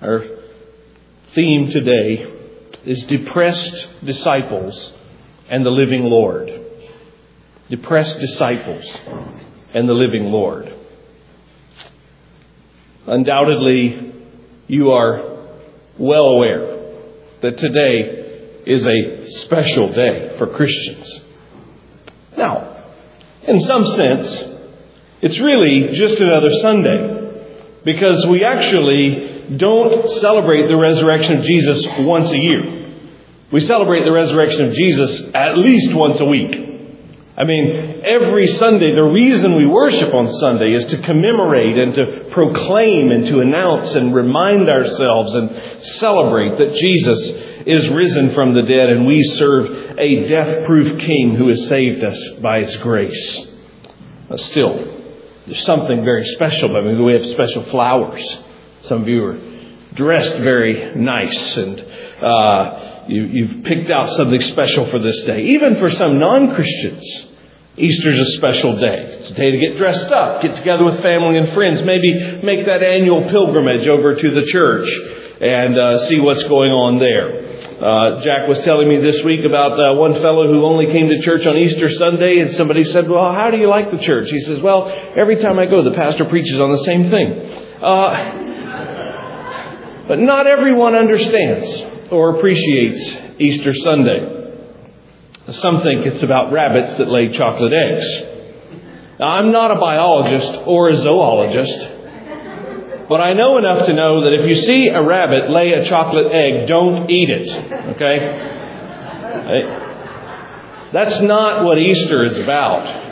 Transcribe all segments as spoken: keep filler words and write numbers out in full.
Our theme today is depressed disciples and the living Lord. Depressed disciples and the living Lord. Undoubtedly, you are well aware that today is a special day for Christians. Now, in some sense, it's really just another Sunday, because we actually don't celebrate the resurrection of Jesus once a year. We celebrate the resurrection of Jesus at least once a week. I mean, every Sunday, the reason we worship on Sunday is to commemorate and to proclaim and to announce and remind ourselves and celebrate that Jesus is risen from the dead and we serve a death-proof King who has saved us by His grace. But still, there's something very about it. Maybe we have special flowers. Some of you are dressed very nice and uh, you, you've picked out something special for this day. Even for some non-Christians, Easter's a special day. It's a day to get dressed up, get together with family and friends, maybe make that annual pilgrimage over to the church and uh, see what's going on there. Uh, Jack was telling me this week about uh, one fellow who only came to church on Easter Sunday, and somebody said, well, how do you like the church? He says, well, every time I go, the pastor preaches on the same thing. Uh, but not everyone understands or appreciates Easter Sunday. Some think it's about rabbits that lay chocolate eggs. Now, I'm not a biologist or a zoologist, but I know enough to know that if you see a rabbit lay a chocolate egg, don't eat it. Okay? That's not what Easter is about.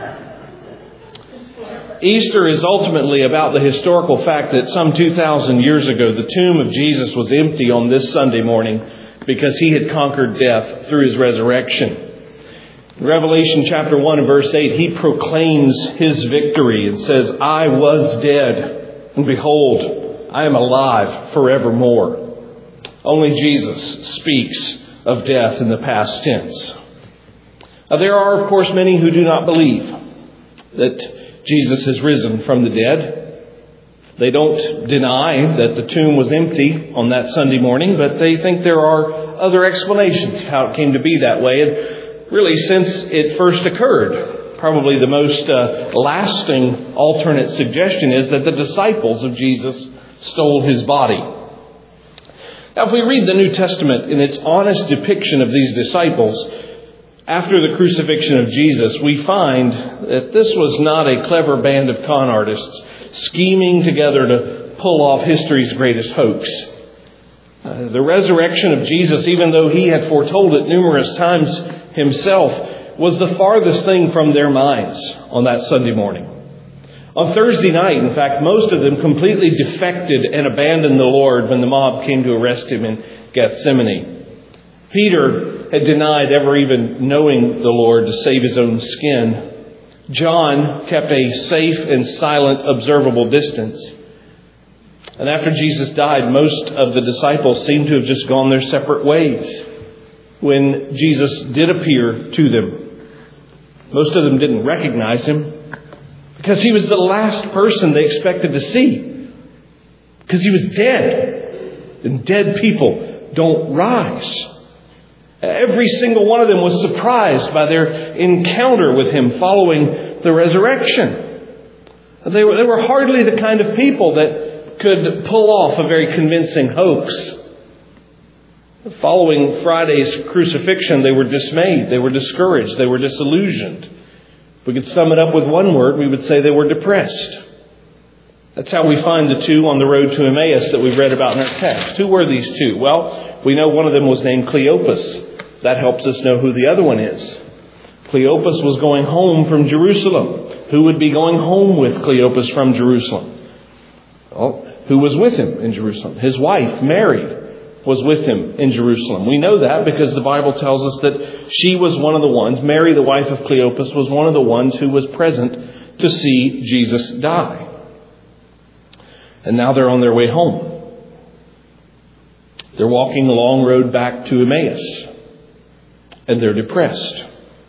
Easter is ultimately about the historical fact that some two thousand years ago, the tomb of Jesus was empty on this Sunday morning because He had conquered death through His resurrection. In Revelation chapter one and verse eight, He proclaims His victory and says, I was dead, and behold, I am alive forevermore. Only Jesus speaks of death in the past tense. Now, there are, of course, many who do not believe that Jesus has risen from the dead. They don't deny that the tomb was empty on that Sunday morning, but they think there are other explanations of how it came to be that way. And really, since it first occurred, probably the most uh, lasting alternate suggestion is that the disciples of Jesus stole His body. Now, if we read the New Testament in its honest depiction of these disciples after the crucifixion of Jesus, we find that this was not a clever band of con artists scheming together to pull off history's greatest hoax. Uh, the resurrection of Jesus, even though He had foretold it numerous times Himself, was the farthest thing from their minds on that Sunday morning. On Thursday night, in fact, most of them completely defected and abandoned the Lord when the mob came to arrest Him in Gethsemane. Peter had denied ever even knowing the Lord to save his own skin. John kept a safe and silent, observable distance. And after Jesus died, most of the disciples seemed to have just gone their separate ways when Jesus did appear to them. Most of them didn't recognize Him because He was the last person they expected to see, because He was dead, and dead people don't rise. Every single one of them was surprised by their encounter with Him following the resurrection. They were, they were hardly the kind of people that could pull off a very convincing hoax. Following Friday's crucifixion, they were dismayed, they were discouraged, they were disillusioned. If we could sum it up with one word, we would say they were depressed. That's how we find the two on the road to Emmaus that we've read about in our text. Who were these two? Well, we know one of them was named Cleopas. That helps us know who the other one is. Cleopas was going home from Jerusalem. Who would be going home with Cleopas from Jerusalem? Well, who was with him in Jerusalem? His wife, Mary, was with him in Jerusalem. We know that because the Bible tells us that she was one of the ones, Mary, the wife of Cleopas, was one of the ones who was present to see Jesus die. And now they're on their way home. They're walking the long road back to Emmaus. And they're depressed.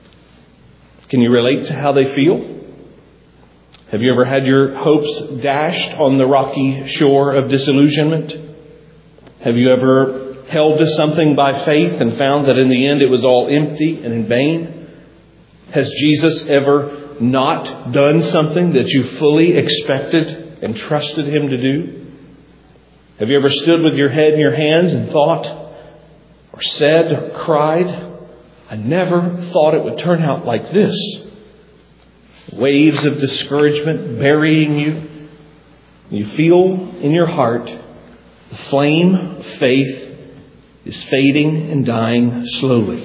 Can you relate to how they feel? Have you ever had your hopes dashed on the rocky shore of disillusionment? Have you ever held to something by faith and found that in the end it was all empty and in vain? Has Jesus ever not done something that you fully expected and trusted Him to do? Have you ever stood with your head in your hands and thought, or said, or cried, I never thought it would turn out like this? Waves of discouragement burying you. You feel in your heart the flame of faith is fading and dying slowly.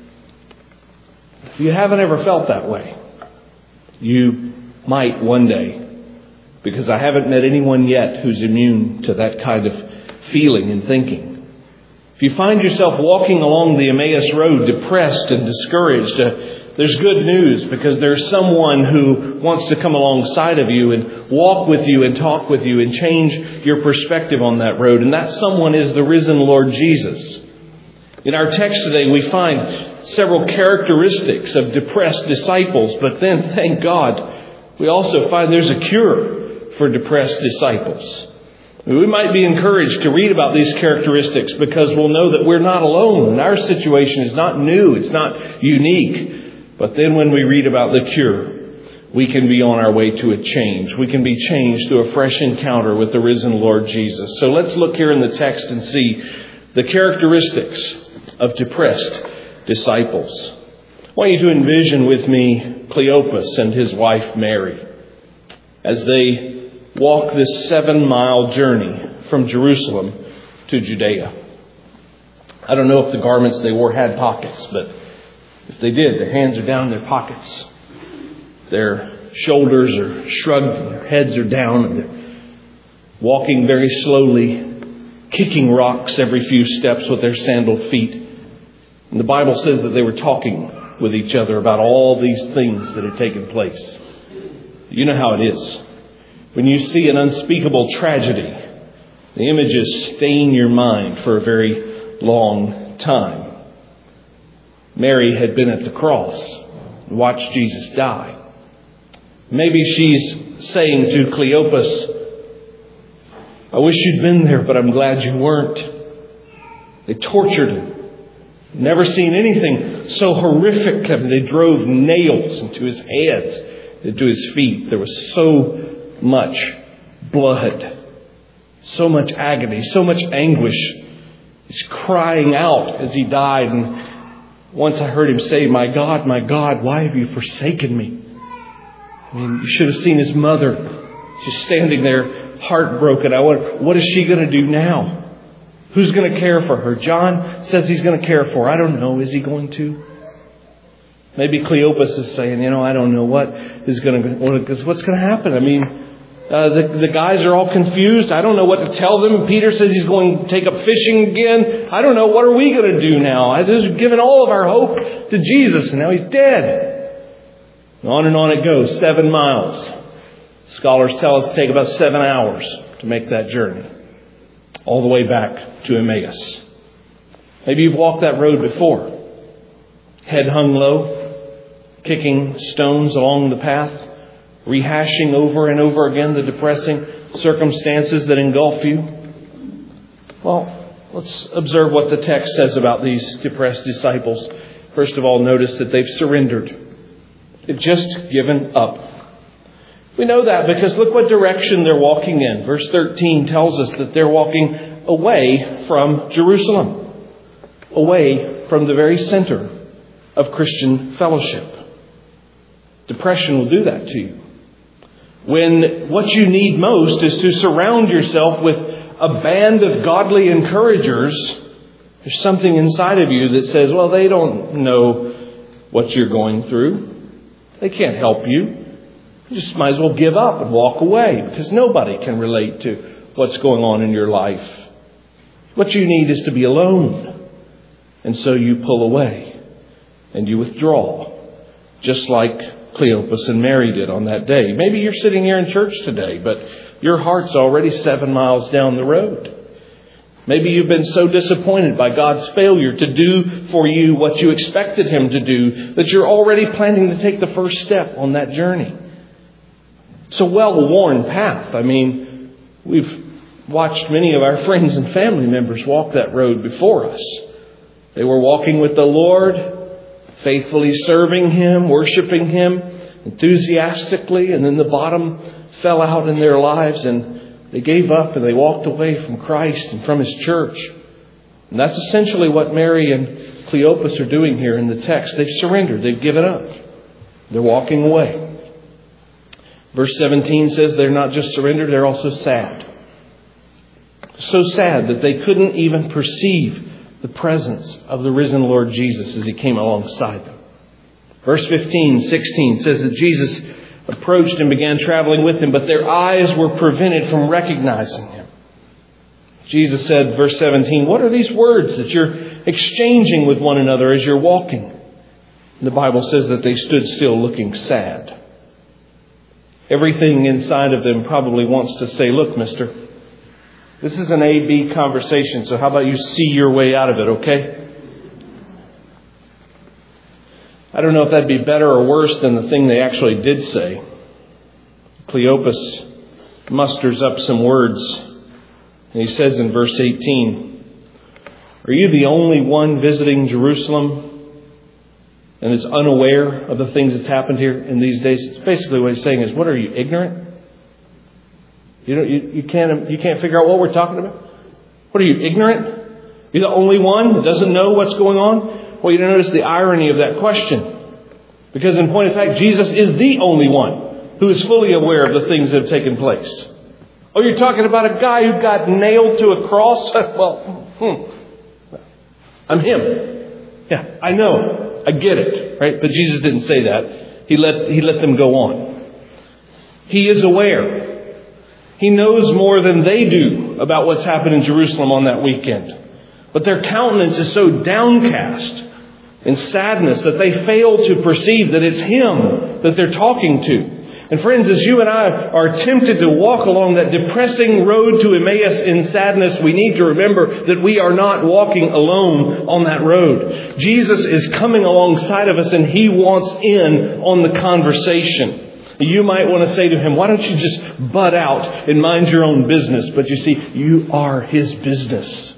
If you haven't ever felt that way, you might one day, because I haven't met anyone yet who's immune to that kind of feeling and thinking. If you find yourself walking along the Emmaus Road depressed and discouraged, uh, there's good news, because there's someone who wants to come alongside of you and walk with you and talk with you and change your perspective on that road. And that someone is the risen Lord Jesus. In our text today, we find several characteristics of depressed disciples, but then, thank God, we also find there's a cure for depressed disciples. We might be encouraged to read about these characteristics because we'll know that we're not alone. And our situation is not new. It's not unique. But then when we read about the cure, we can be on our way to a change. We can be changed to a fresh encounter with the risen Lord Jesus. So let's look here in the text and see the characteristics of depressed disciples. I want you to envision with me Cleopas and his wife Mary as they walk this seven-mile journey from Jerusalem to Judea. I don't know if the garments they wore had pockets, but if they did, their hands are down in their pockets. Their shoulders are shrugged and their heads are down, and they're walking very slowly, kicking rocks every few steps with their sandaled feet. And the Bible says that they were talking with each other about all these things that had taken place. You know how it is. When you see an unspeakable tragedy, the images stain your mind for a very long time. Mary had been at the cross and watched Jesus die. Maybe she's saying to Cleopas, I wish you'd been there, but I'm glad you weren't. They tortured him. Never seen anything so horrific. I mean, they drove nails into his hands, into his feet. There was so much blood, so much agony, so much anguish. He's crying out as he died. And once I heard him say, my God, my God, why have you forsaken me? I mean, you should have seen his mother just standing there, heartbroken. I wonder, what is she going to do now? Who's going to care for her? John says he's going to care for her. I don't know. Is he going to? Maybe Cleopas is saying, you know, I don't know what is going to, what's going to happen. I mean, uh, the, the guys are all confused. I don't know what to tell them. Peter says he's going to take up fishing again. I don't know. What are we going to do now? I just given all of our hope to Jesus, and now he's dead. And on and on it goes. Seven miles. Scholars tell us to take about seven hours to make that journey, all the way back to Emmaus. Maybe you've walked that road before. Head hung low, kicking stones along the path, rehashing over and over again the depressing circumstances that engulf you. Well, let's observe what the text says about these depressed disciples. First of all, notice that they've surrendered. They've just given up. We know that because look what direction they're walking in. Verse thirteen tells us that they're walking away from Jerusalem, away from the very center of Christian fellowship. Depression will do that to you. When what you need most is to surround yourself with a band of godly encouragers, there's something inside of you that says, well, they don't know what you're going through. They can't help you. You just might as well give up and walk away, because nobody can relate to what's going on in your life. What you need is to be alone. And so you pull away and you withdraw, just like Cleopas and Mary did on that day. Maybe you're sitting here in church today, but your heart's already seven miles down the road. Maybe you've been so disappointed by God's failure to do for you what you expected Him to do that you're already planning to take the first step on that journey. It's a well-worn path. I mean, we've watched many of our friends and family members walk that road before us. They were walking with the Lord, faithfully serving Him, worshiping Him enthusiastically, and then the bottom fell out in their lives and they gave up and they walked away from Christ and from His church. And that's essentially what Mary and Cleopas are doing here in the text. They've surrendered. They've given up. They're walking away. Verse seventeen says they're not just surrendered, they're also sad. So sad that they couldn't even perceive the presence of the risen Lord Jesus as He came alongside them. Verse fifteen, sixteen says that Jesus approached and began traveling with them, but their eyes were prevented from recognizing Him. Jesus said, verse seventeen, what are these words that you're exchanging with one another as you're walking? And the Bible says that they stood still looking sad. Everything inside of them probably wants to say, look, mister, this is an A B conversation, so how about you see your way out of it, okay? I don't know if that'd be better or worse than the thing they actually did say. Cleopas musters up some words, and he says in verse eighteen, are you the only one visiting Jerusalem and is unaware of the things that's happened here in these days? It's basically what he's saying is, what are you, ignorant? You don't, you, you can't you can't figure out what we're talking about? What are you, ignorant? You're the only one who doesn't know what's going on? Well, you notice the irony of that question. Because in point of fact, Jesus is the only one who is fully aware of the things that have taken place. Oh, you're talking about a guy who got nailed to a cross? Well, hmm. I'm him. Yeah, I know. I get it. Right? But Jesus didn't say that. He let, he let them go on. He is aware. He knows more than they do about what's happened in Jerusalem on that weekend. But their countenance is so downcast in sadness that they fail to perceive that it's Him that they're talking to. And friends, as you and I are tempted to walk along that depressing road to Emmaus in sadness, we need to remember that we are not walking alone on that road. Jesus is coming alongside of us and He wants in on the conversation. You might want to say to Him, why don't you just butt out and mind your own business? But you see, you are His business.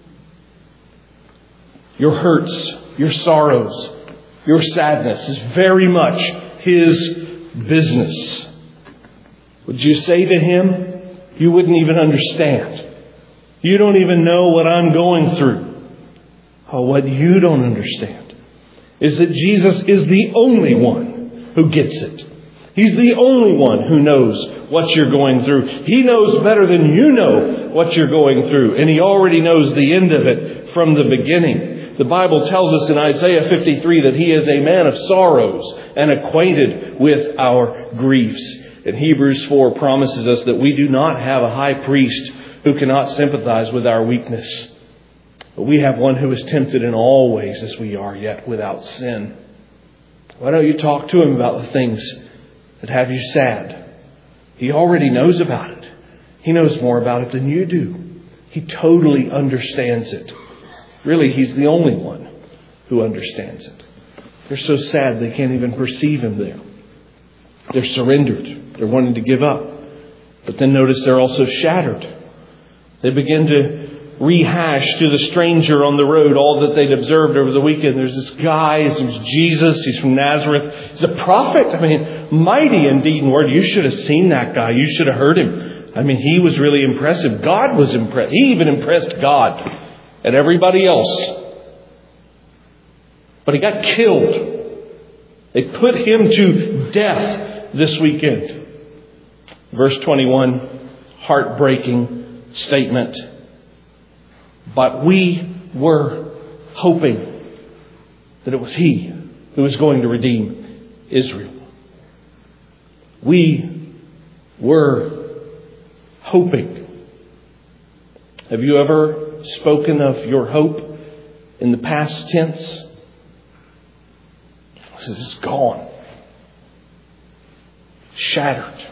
Your hurts, your sorrows, your sadness is very much His business. Would you say to Him, you wouldn't even understand. You don't even know what I'm going through. Oh, what you don't understand is that Jesus is the only one who gets it. He's the only one who knows what you're going through. He knows better than you know what you're going through. And He already knows the end of it from the beginning. The Bible tells us in Isaiah fifty-three that He is a man of sorrows and acquainted with our griefs. And Hebrews four promises us that we do not have a high priest who cannot sympathize with our weakness. But we have one who is tempted in all ways as we are, yet without sin. Why don't you talk to Him about the things that have you sad? He already knows about it. He knows more about it than you do. He totally understands it. Really, He's the only one who understands it. They're so sad they can't even perceive Him there. They're surrendered. They're wanting to give up. But then notice they're also shattered. They begin to rehash to the stranger on the road all that they'd observed over the weekend. There's this guy, his name's Jesus, he's from Nazareth. He's a prophet. I mean, mighty indeed in word. You should have seen that guy. You should have heard him. I mean, he was really impressive. God was impressed. He even impressed God and everybody else. But he got killed. They put him to death this weekend. Verse twenty-one, heartbreaking statement. But we were hoping that it was He who was going to redeem Israel. We were hoping. Have you ever spoken of your hope in the past tense? This is gone. Shattered.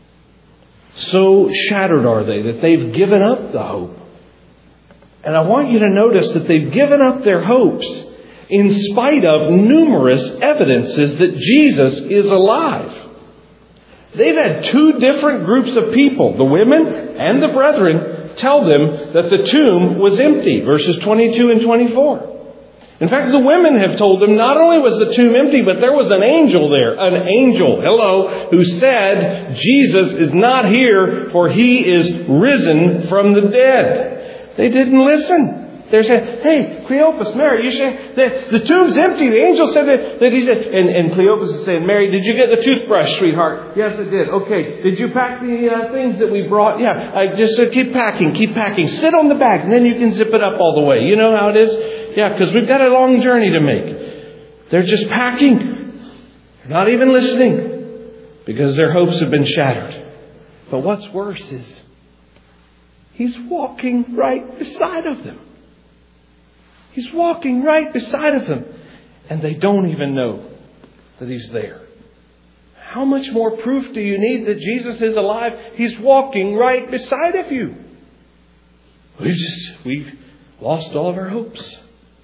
So shattered are they that they've given up the hope. And I want you to notice that they've given up their hopes in spite of numerous evidences that Jesus is alive. They've had two different groups of people, the women and the brethren, tell them that the tomb was empty. Verses twenty-two and twenty-four. In fact, the women have told them not only was the tomb empty, but there was an angel there. An angel, hello, who said, Jesus is not here, for He is risen from the dead. They didn't listen. They're saying, hey, Cleopas, Mary, you say the, the tomb's empty. The angel said that, that he said, and, and Cleopas is saying, Mary, did you get the toothbrush, sweetheart? Yes, I did. Okay. Did you pack the uh, things that we brought? Yeah. I just uh, keep packing, keep packing. Sit on the bag, and then you can zip it up all the way. You know how it is? Yeah, because we've got a long journey to make. They're just packing. They're not even listening because their hopes have been shattered. But what's worse is He's walking right beside of them. He's walking right beside of them. And they don't even know that He's there. How much more proof do you need that Jesus is alive? He's walking right beside of you. We just, we've lost all of our hopes.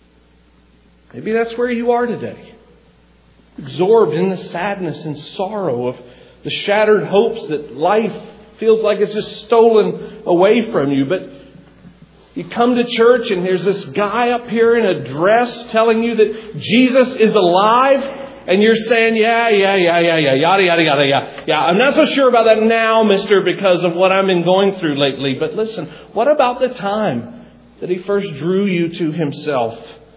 Maybe that's where you are today. Absorbed in the sadness and sorrow of the shattered hopes that life feels like it's just stolen away from you. But you come to church and there's this guy up here in a dress telling you that Jesus is alive. And you're saying, yeah, yeah, yeah, yeah, yeah, yada, yada, yada, yeah. Yeah, I'm not so sure about that now, mister, because of what I've been going through lately. But listen, what about the time that He first drew you to Himself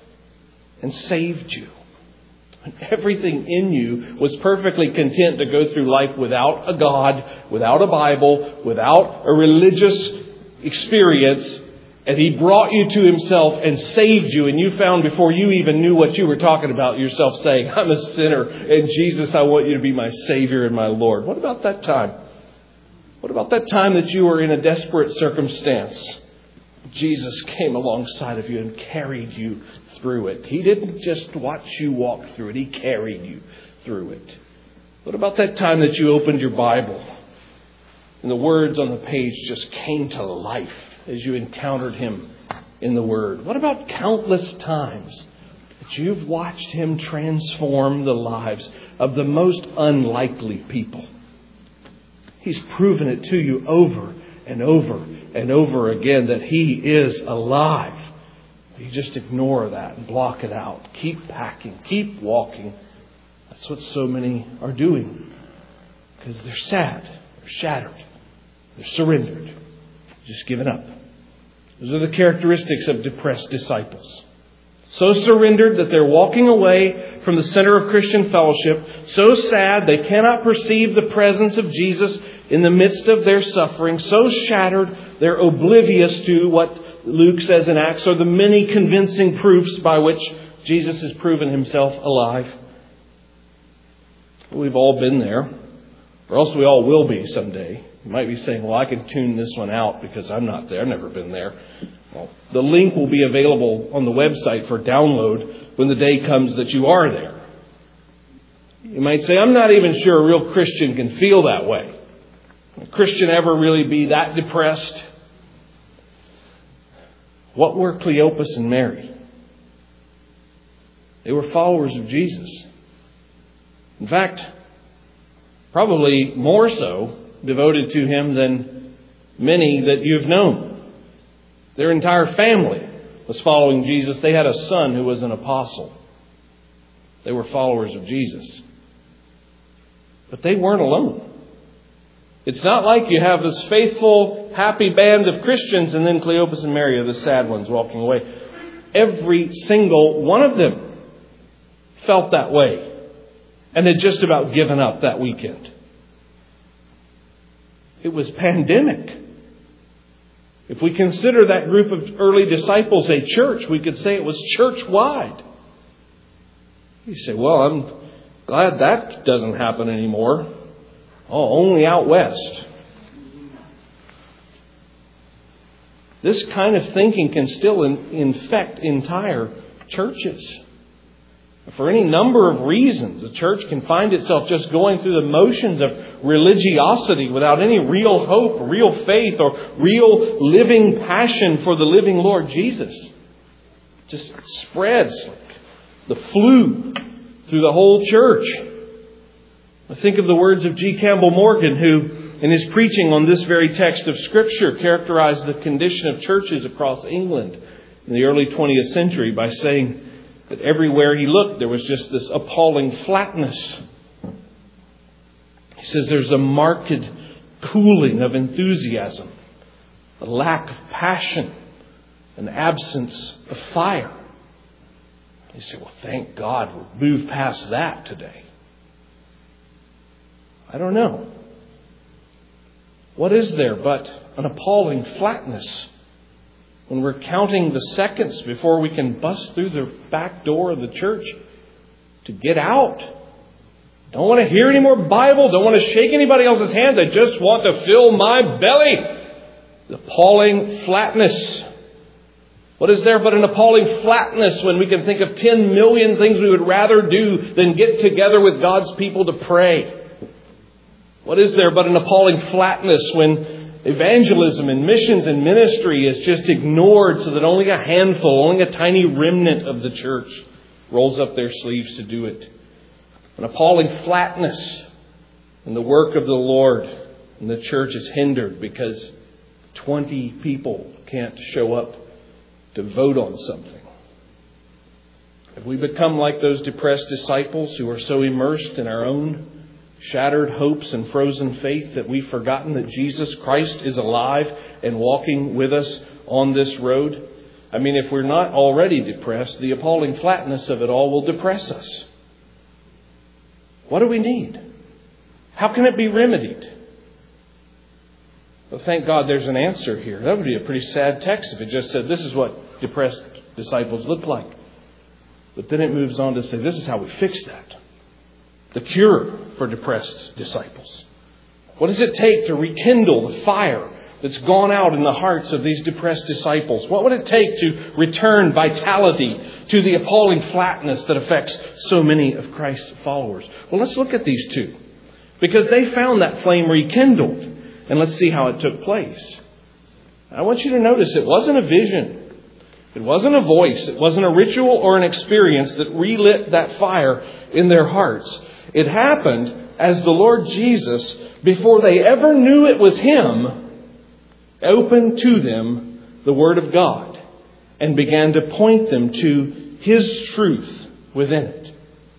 and saved you? And everything in you was perfectly content to go through life without a God, without a Bible, without a religious experience. And He brought you to Himself and saved you. And you found before you even knew what you were talking about yourself saying, I'm a sinner. And Jesus, I want you to be my Savior and my Lord. What about that time? What about that time that you were in a desperate circumstance? Jesus came alongside of you and carried you through it. He didn't just watch you walk through it. He carried you through it. What about that time that you opened your Bible and the words on the page just came to life as you encountered Him in the Word? What about countless times that you've watched Him transform the lives of the most unlikely people? He's proven it to you over and over and over again that He is alive. You just ignore that and block it out. Keep packing. Keep walking. That's what so many are doing. Because they're sad. They're shattered. They're surrendered. Just given up. Those are the characteristics of depressed disciples. So surrendered that they're walking away from the center of Christian fellowship. So sad they cannot perceive the presence of Jesus in the midst of their suffering. So shattered they're oblivious to what Luke says in Acts are the many convincing proofs by which Jesus has proven Himself alive. We've all been there. Or else we all will be someday. You might be saying, well, I can tune this one out because I'm not there. I've never been there. Well, the link will be available on the website for download when the day comes that you are there. You might say, I'm not even sure a real Christian can feel that way. Can a Christian ever really be that depressed? What were Cleopas and Mary? They were followers of Jesus. In fact, probably more so devoted to Him than many that you've known. Their entire family was following Jesus. They had a son who was an apostle. They were followers of Jesus. But they weren't alone. It's not like you have this faithful, happy band of Christians and then Cleopas and Mary are the sad ones walking away. Every single one of them felt that way and had just about given up that weekend. It was pandemic. If we consider that group of early disciples a church, we could say it was church-wide. You say, well, I'm glad that doesn't happen anymore. Oh, only out west. This kind of thinking can still in, infect entire churches. For any number of reasons, the church can find itself just going through the motions of religiosity without any real hope, real faith, or real living passion for the living Lord Jesus. It just spreads like the flu through the whole church. I think of the words of G. Campbell Morgan, who in his preaching on this very text of Scripture, characterized the condition of churches across England in the early twentieth century by saying that everywhere he looked there was just this appalling flatness. He says there's a marked cooling of enthusiasm, a lack of passion, an absence of fire. You say, well, thank God we've moved past that today. I don't know. What is there but an appalling flatness when we're counting the seconds before we can bust through the back door of the church to get out? Don't want to hear any more Bible. Don't want to shake anybody else's hand. I just want to fill my belly. The appalling flatness. What is there but an appalling flatness when we can think of ten million things we would rather do than get together with God's people to pray? What is there but an appalling flatness when evangelism and missions and ministry is just ignored so that only a handful, only a tiny remnant of the church rolls up their sleeves to do it? An appalling flatness in the work of the Lord, and the church is hindered because twenty people can't show up to vote on something. Have we become like those depressed disciples who are so immersed in our own shattered hopes and frozen faith that we've forgotten that Jesus Christ is alive and walking with us on this road? I mean, if we're not already depressed, the appalling flatness of it all will depress us. What do we need? How can it be remedied? Well, thank God there's an answer here. That would be a pretty sad text if it just said, this is what depressed disciples look like. But then it moves on to say, this is how we fix that. The cure for depressed disciples. What does it take to rekindle the fire that's gone out in the hearts of these depressed disciples? What would it take to return vitality to the appalling flatness that affects so many of Christ's followers? Well, let's look at these two, because they found that flame rekindled. And let's see how it took place. I want you to notice it wasn't a vision. It wasn't a voice. It wasn't a ritual or an experience that relit that fire in their hearts. It happened as the Lord Jesus, before they ever knew it was Him, opened to them the Word of God and began to point them to His truth within it.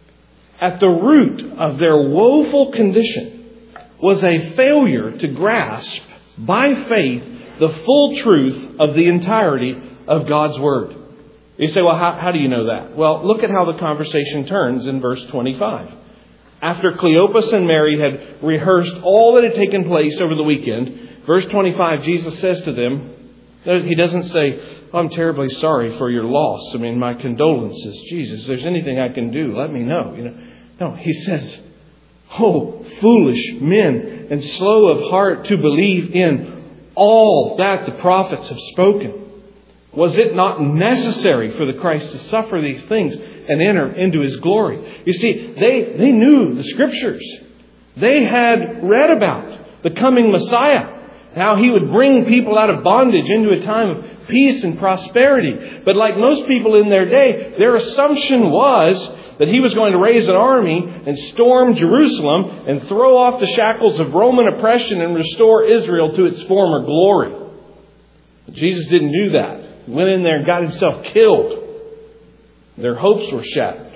At the root of their woeful condition was a failure to grasp by faith the full truth of the entirety of God's Word. You say, well, how, how do you know that? Well, look at how the conversation turns in verse twenty-five. After Cleopas and Mary had rehearsed all that had taken place over the weekend, verse twenty-five, Jesus says to them, He doesn't say, oh, I'm terribly sorry for your loss. I mean, my condolences. Jesus, if there's anything I can do, let me know. You know, no, He says, oh, foolish men and slow of heart to believe in all that the prophets have spoken. Was it not necessary for the Christ to suffer these things and enter into His glory? You see, they, they knew the Scriptures. They had read about the coming Messiah, how He would bring people out of bondage into a time of peace and prosperity. But like most people in their day, their assumption was that He was going to raise an army and storm Jerusalem and throw off the shackles of Roman oppression and restore Israel to its former glory. But Jesus didn't do that. He went in there and got Himself killed. Their hopes were shattered.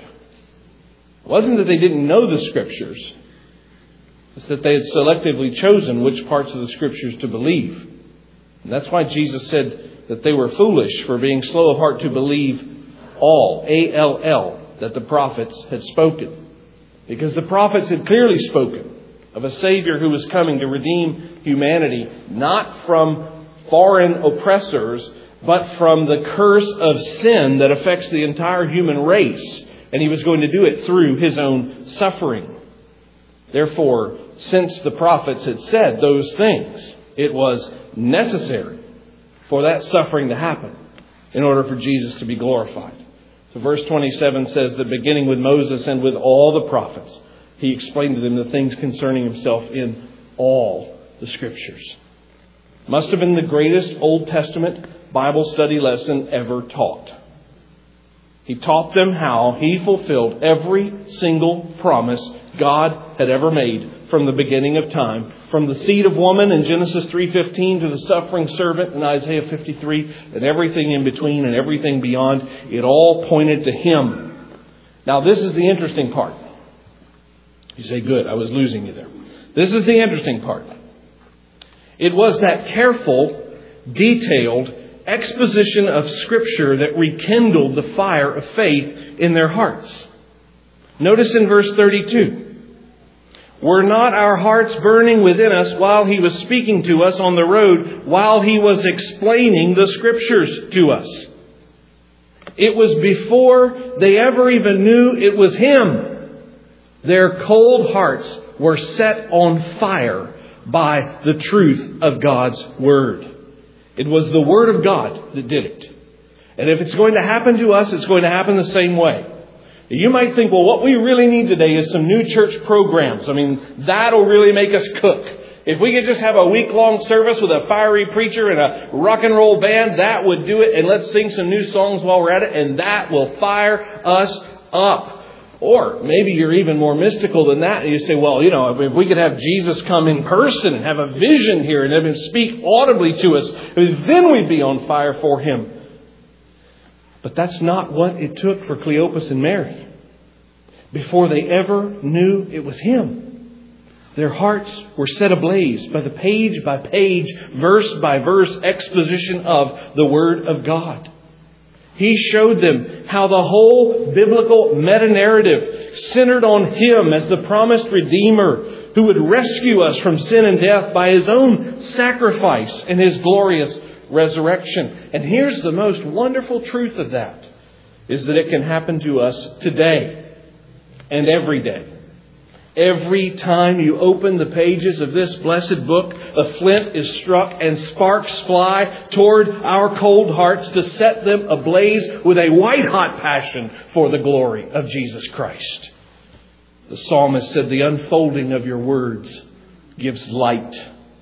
It wasn't that they didn't know the Scriptures. It's that they had selectively chosen which parts of the Scriptures to believe. And that's why Jesus said that they were foolish for being slow of heart to believe all, A L L, that the prophets had spoken. Because the prophets had clearly spoken of a Savior who was coming to redeem humanity, not from foreign oppressors, but from the curse of sin that affects the entire human race. And He was going to do it through His own suffering. Therefore, since the prophets had said those things, it was necessary for that suffering to happen in order for Jesus to be glorified. So verse twenty-seven says that beginning with Moses and with all the prophets, He explained to them the things concerning Himself in all the Scriptures. Must have been the greatest Old Testament Bible study lesson ever taught. He taught them how He fulfilled every single promise God had ever made from the beginning of time. From the seed of woman in Genesis three fifteen to the suffering servant in Isaiah fifty-three and everything in between and everything beyond, it all pointed to Him. Now this is the interesting part. You say, good, I was losing you there. This is the interesting part. It was that careful, detailed exposition of Scripture that rekindled the fire of faith in their hearts. Notice in verse thirty-two. Were not our hearts burning within us while He was speaking to us on the road, while He was explaining the Scriptures to us? It was before they ever even knew it was Him. Their cold hearts were set on fire by the truth of God's Word. It was the Word of God that did it. And if it's going to happen to us, it's going to happen the same way. You might think, well, what we really need today is some new church programs. I mean, that'll really make us cook. If we could just have a week-long service with a fiery preacher and a rock and roll band, that would do it. And let's sing some new songs while we're at it, and that will fire us up. Or maybe you're even more mystical than that. And you say, well, you know, if we could have Jesus come in person and have a vision here and have Him speak audibly to us, then we'd be on fire for Him. But that's not what it took for Cleopas and Mary. Before they ever knew it was Him, their hearts were set ablaze by the page by page, verse by verse exposition of the Word of God. He showed them how the whole biblical meta-narrative centered on Him as the promised Redeemer who would rescue us from sin and death by His own sacrifice and His glorious resurrection. And here's the most wonderful truth of that, is that it can happen to us today and every day. Every time you open the pages of this blessed book, a flint is struck and sparks fly toward our cold hearts to set them ablaze with a white-hot passion for the glory of Jesus Christ. The psalmist said, the unfolding of your words gives light.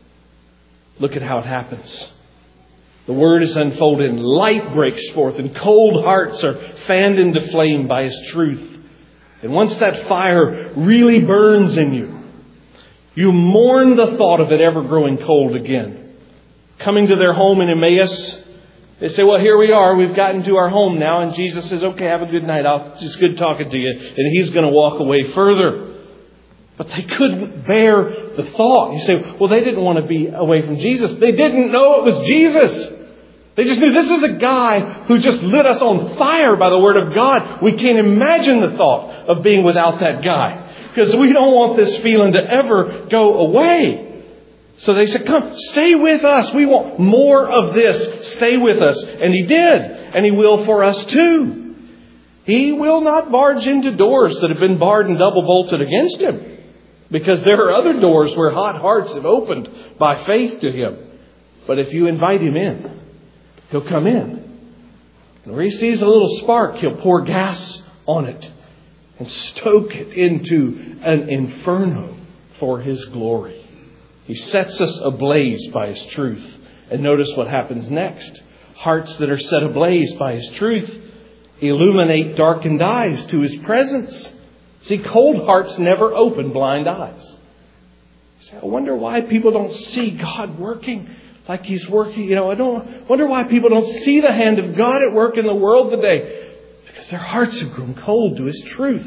Look at how it happens. The Word is unfolded and light breaks forth and cold hearts are fanned into flame by His truth. And once that fire really burns in you, you mourn the thought of it ever growing cold again. Coming to their home in Emmaus, they say, well, here we are. We've gotten to our home now. And Jesus says, okay, have a good night. I'll just good talking to you. And He's going to walk away further. But they couldn't bear the thought. You say, well, they didn't want to be away from Jesus. They didn't know it was Jesus. They just knew this is a guy who just lit us on fire by the Word of God. We can't imagine the thought of being without that guy, because we don't want this feeling to ever go away. So they said, come, stay with us. We want more of this. Stay with us. And He did. And He will for us too. He will not barge into doors that have been barred and double bolted against Him, because there are other doors where hot hearts have opened by faith to Him. But if you invite Him in, He'll come in. And where He sees a little spark, He'll pour gas on it and stoke it into an inferno for His glory. He sets us ablaze by His truth. And notice what happens next. Hearts that are set ablaze by His truth illuminate darkened eyes to His presence. See, cold hearts never open blind eyes. See, I wonder why people don't see God working like He's working. You know, I don't wonder why people don't see the hand of God at work in the world today. Because their hearts have grown cold to His truth.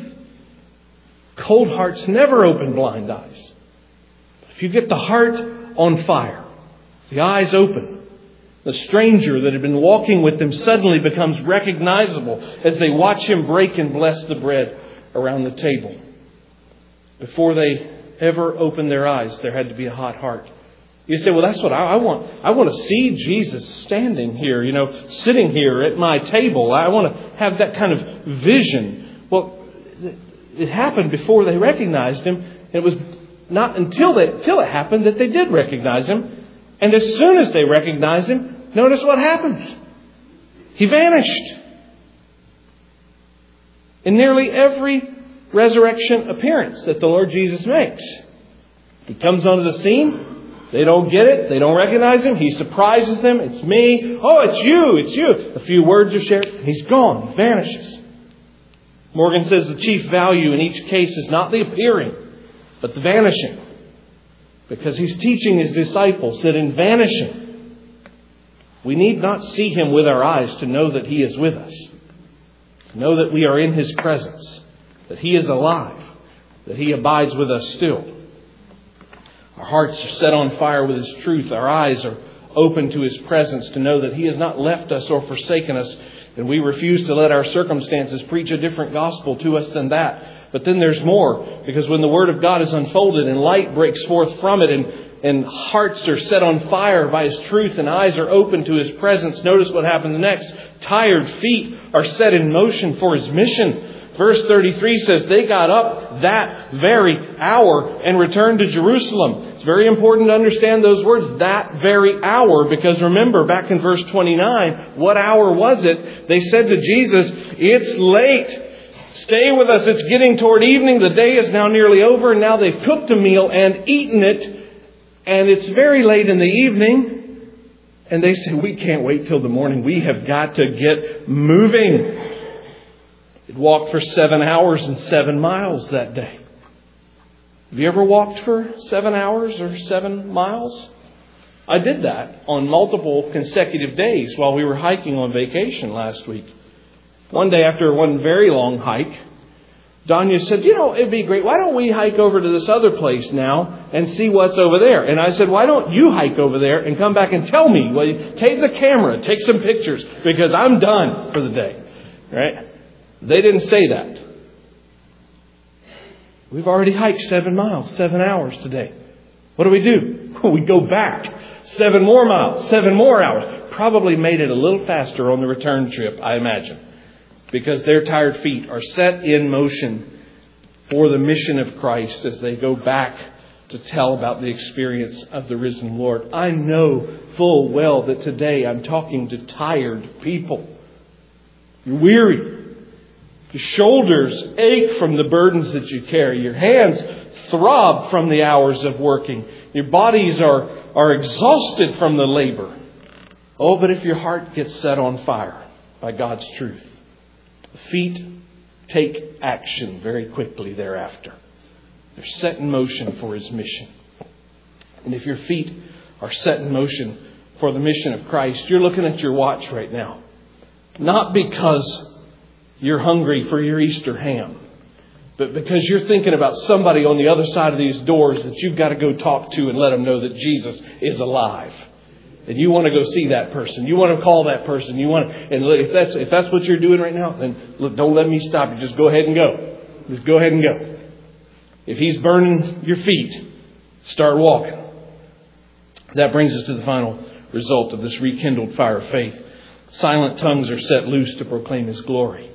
Cold hearts never open blind eyes. If you get the heart on fire, the eyes open, the stranger that had been walking with them suddenly becomes recognizable as they watch Him break and bless the bread around the table. Before they ever opened their eyes, there had to be a hot heart. You say, well, that's what I, I want. I want to see Jesus standing here, you know, sitting here at my table. I want to have that kind of vision. Well, it happened before they recognized Him. It was not until, they, until it happened that they did recognize Him. And as soon as they recognized Him, notice what happens. He vanished. In nearly every resurrection appearance that the Lord Jesus makes, He comes onto the scene. They don't get it. They don't recognize Him. He surprises them. It's me. Oh, it's you. It's you. A few words are shared. He's gone. He vanishes. Morgan says the chief value in each case is not the appearing, but the vanishing. Because he's teaching his disciples that in vanishing, we need not see him with our eyes to know that he is with us. To know that we are in his presence. That he is alive. That he abides with us still. Our hearts are set on fire with his truth. Our eyes are open to his presence to know that he has not left us or forsaken us. And we refuse to let our circumstances preach a different gospel to us than that. But then there's more. Because when the Word of God is unfolded and light breaks forth from it and, and hearts are set on fire by his truth and eyes are open to his presence, notice what happens next. Tired feet are set in motion for his mission. Verse thirty-three says they got up that very hour and returned to Jerusalem. It's very important to understand those words, that very hour, because remember back in verse twenty-nine, what hour was it? They said to Jesus, it's late. Stay with us. It's getting toward evening. The day is now nearly over. And now they've cooked a meal and eaten it. And it's very late in the evening. And they say, we can't wait till the morning. We have got to get moving. It walked for seven hours and seven miles that day. Have you ever walked for seven hours or seven miles? I did that on multiple consecutive days while we were hiking on vacation last week. One day after one very long hike, Danya said, you know, it'd be great. Why don't we hike over to this other place now and see what's over there? And I said, why don't you hike over there and come back and tell me? Well, take the camera, take some pictures, because I'm done for the day. Right? They didn't say that. We've already hiked seven miles, seven hours today. What do we do? We go back. Seven more miles, seven more hours. Probably made it a little faster on the return trip, I imagine. Because their tired feet are set in motion for the mission of Christ as they go back to tell about the experience of the risen Lord. I know full well that today I'm talking to tired people. You're weary. Your shoulders ache from the burdens that you carry. Your hands throb from the hours of working. Your bodies are, are exhausted from the labor. Oh, but if your heart gets set on fire by God's truth, the feet take action very quickly thereafter. They're set in motion for his mission. And if your feet are set in motion for the mission of Christ, you're looking at your watch right now. Not because you're hungry for your Easter ham, but because you're thinking about somebody on the other side of these doors that you've got to go talk to and let them know that Jesus is alive. And you want to go see that person. You want to call that person. You want to, and if that's if that's what you're doing right now, then look, don't let me stop you. Just go ahead and go. Just go ahead and go. If he's burning your feet, start walking. That brings us to the final result of this rekindled fire of faith. Silent tongues are set loose to proclaim his glory.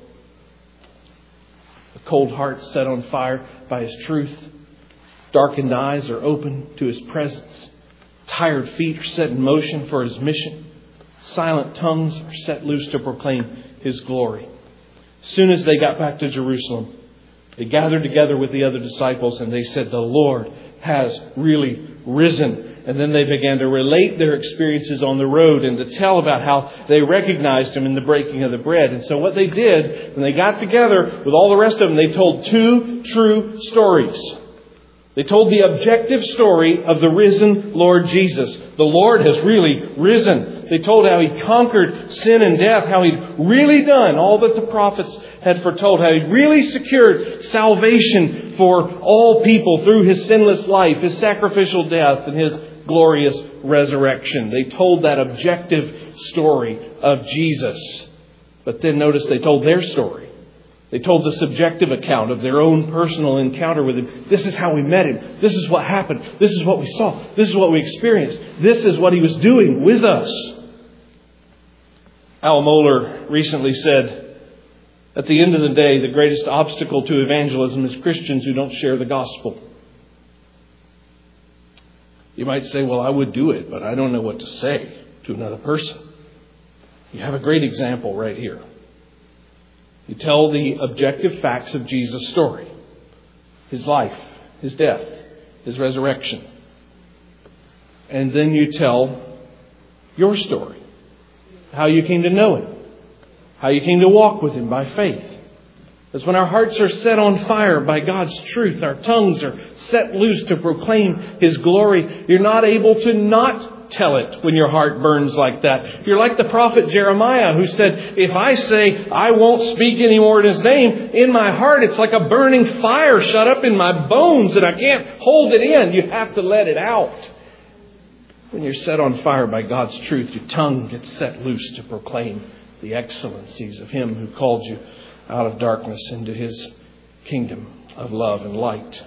A cold heart set on fire by his truth. Darkened eyes are open to his presence. Tired feet are set in motion for his mission. Silent tongues are set loose to proclaim his glory. As soon as they got back to Jerusalem, they gathered together with the other disciples and they said, the Lord has really risen. And then they began to relate their experiences on the road and to tell about how they recognized him in the breaking of the bread. And so what they did, when they got together with all the rest of them, they told two true stories. They told the objective story of the risen Lord Jesus. The Lord has really risen. They told how he conquered sin and death, how he'd really done all that the prophets had foretold, how he'd really secured salvation for all people through his sinless life, his sacrificial death, and his glorious resurrection. They told that objective story of Jesus. But then notice they told their story. They told the subjective account of their own personal encounter with him. This is how we met him. This is what happened. This is what we saw. This is what we experienced. This is what he was doing with us. Al Mohler recently said, at the end of the day, the greatest obstacle to evangelism is Christians who don't share the gospel. You might say, well, I would do it, but I don't know what to say to another person. You have a great example right here. You tell the objective facts of Jesus' story. His life, his death, his resurrection. And then you tell your story. How you came to know him. How you came to walk with him by faith. As when our hearts are set on fire by God's truth, our tongues are set loose to proclaim His glory, you're not able to not tell it when your heart burns like that. You're like the prophet Jeremiah, who said, if I say I won't speak anymore in His name, in my heart it's like a burning fire shut up in my bones and I can't hold it in. You have to let it out. When you're set on fire by God's truth, your tongue gets set loose to proclaim the excellencies of Him who called you out of darkness into His kingdom of love and light.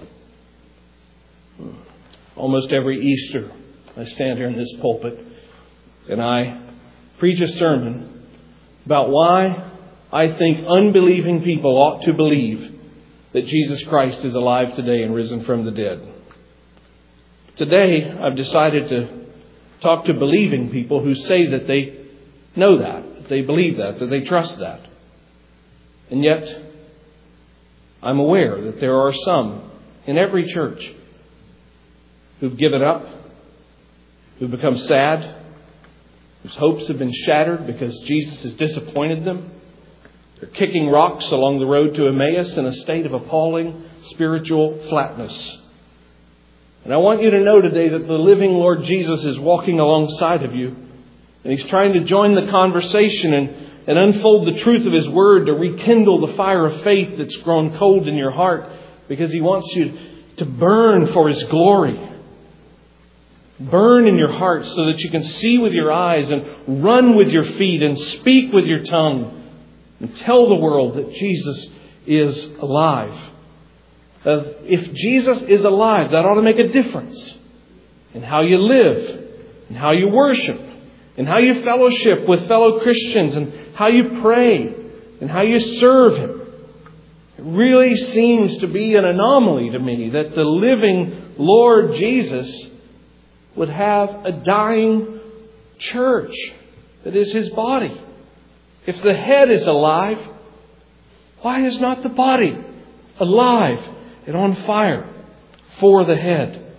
Almost every Easter, I stand here in this pulpit and I preach a sermon about why I think unbelieving people ought to believe that Jesus Christ is alive today and risen from the dead. Today, I've decided to talk to believing people who say that they know that, that they believe that, that they trust that. And yet, I'm aware that there are some in every church who've given up, who've become sad, whose hopes have been shattered because Jesus has disappointed them. They're kicking rocks along the road to Emmaus in a state of appalling spiritual flatness. And I want you to know today that the living Lord Jesus is walking alongside of you. And He's trying to join the conversation and, and unfold the truth of His Word to rekindle the fire of faith that's grown cold in your heart, because He wants you to burn for His glory. Burn in your heart so that you can see with your eyes and run with your feet and speak with your tongue and tell the world that Jesus is alive. Uh, if Jesus is alive, that ought to make a difference in how you live, and how you worship, and how you fellowship with fellow Christians, and how you pray, and how you serve Him. It really seems to be an anomaly to me that the living Lord Jesus would have a dying church that is His body. If the head is alive, why is not the body alive and on fire for the head?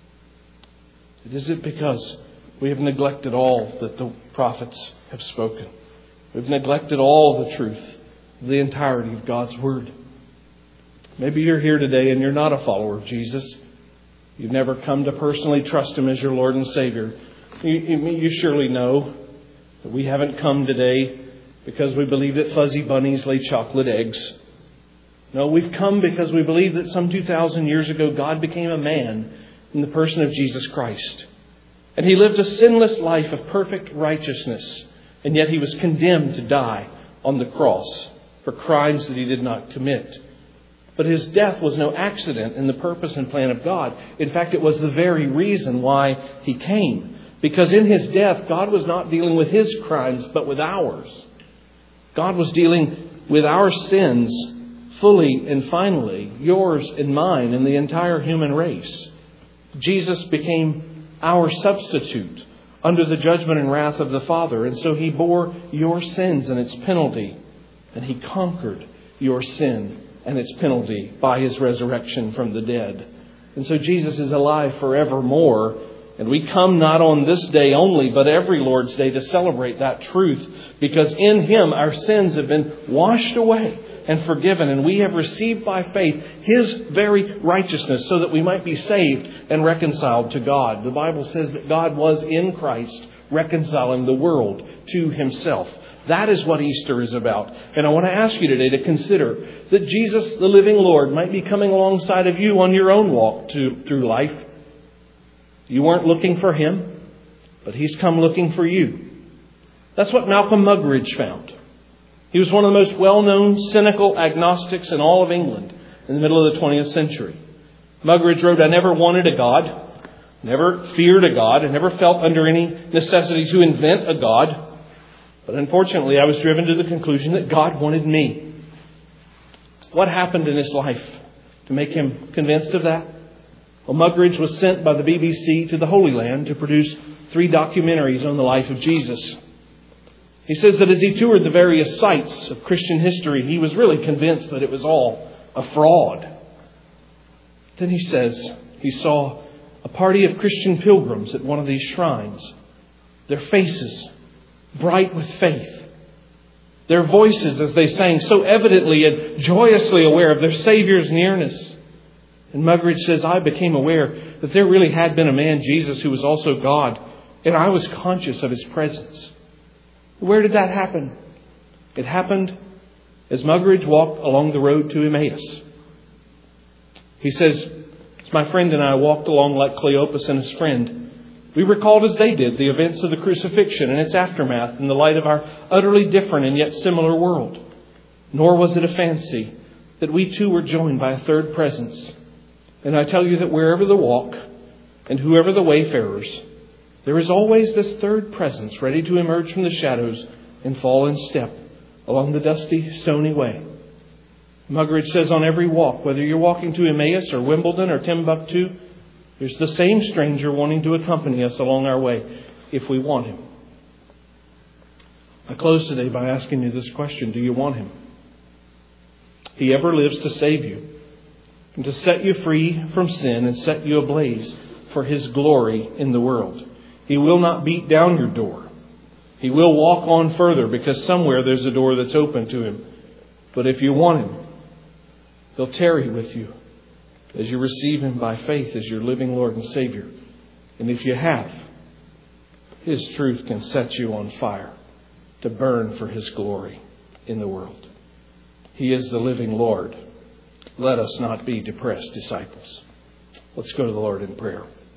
Is it because we have neglected all that the prophets have spoken? We've neglected all the truth, the entirety of God's Word. Maybe you're here today and you're not a follower of Jesus. You've never come to personally trust Him as your Lord and Savior. You, you, you surely know that we haven't come today because we believe that fuzzy bunnies lay chocolate eggs. No, we've come because we believe that some two thousand years ago God became a man in the person of Jesus Christ. And He lived a sinless life of perfect righteousness. And yet He was condemned to die on the cross for crimes that He did not commit. But His death was no accident in the purpose and plan of God. In fact, it was the very reason why He came. Because in His death, God was not dealing with His crimes, but with ours. God was dealing with our sins fully and finally, yours and mine and the entire human race. Jesus became our substitute under the judgment and wrath of the Father. And so He bore your sins and its penalty. And He conquered your sin and its penalty by His resurrection from the dead. And so Jesus is alive forevermore. And we come not on this day only, but every Lord's Day to celebrate that truth. Because in Him our sins have been washed away and forgiven. And we have received by faith His very righteousness so that we might be saved and reconciled to God. The Bible says that God was in Christ reconciling the world to Himself. That is what Easter is about. And I want to ask you today to consider that Jesus, the living Lord, might be coming alongside of you on your own walk to, through life. You weren't looking for Him, but He's come looking for you. That's what Malcolm Muggeridge found. He was one of the most well-known cynical agnostics in all of England in the middle of the twentieth century. Muggeridge wrote, "I never wanted a God, never feared a God, and never felt under any necessity to invent a God. But unfortunately, I was driven to the conclusion that God wanted me." What happened in his life to make him convinced of that? Well, Muggeridge was sent by the B B C to the Holy Land to produce three documentaries on the life of Jesus. He says that as he toured the various sites of Christian history, he was really convinced that it was all a fraud. Then he says he saw a party of Christian pilgrims at one of these shrines, their faces bright with faith. Their voices as they sang, so evidently and joyously aware of their Savior's nearness. And Muggeridge says, I became aware that there really had been a man, Jesus, who was also God. And I was conscious of His presence. Where did that happen? It happened as Muggeridge walked along the road to Emmaus. He says, as my friend and I walked along like Cleopas and his friend, we recalled as they did the events of the crucifixion and its aftermath in the light of our utterly different and yet similar world. Nor was it a fancy that we too were joined by a third presence. And I tell you that wherever the walk and whoever the wayfarers, there is always this third presence ready to emerge from the shadows and fall in step along the dusty, stony way. Muggeridge says on every walk, whether you're walking to Emmaus or Wimbledon or Timbuktu, there's the same stranger wanting to accompany us along our way if we want Him. I close today by asking you this question. Do you want Him? He ever lives to save you and to set you free from sin and set you ablaze for His glory in the world. He will not beat down your door. He will walk on further because somewhere there's a door that's open to Him. But if you want Him, He'll tarry with you as you receive Him by faith as your living Lord and Savior. And if you have, His truth can set you on fire to burn for His glory in the world. He is the living Lord. Let us not be depressed disciples. Let's go to the Lord in prayer.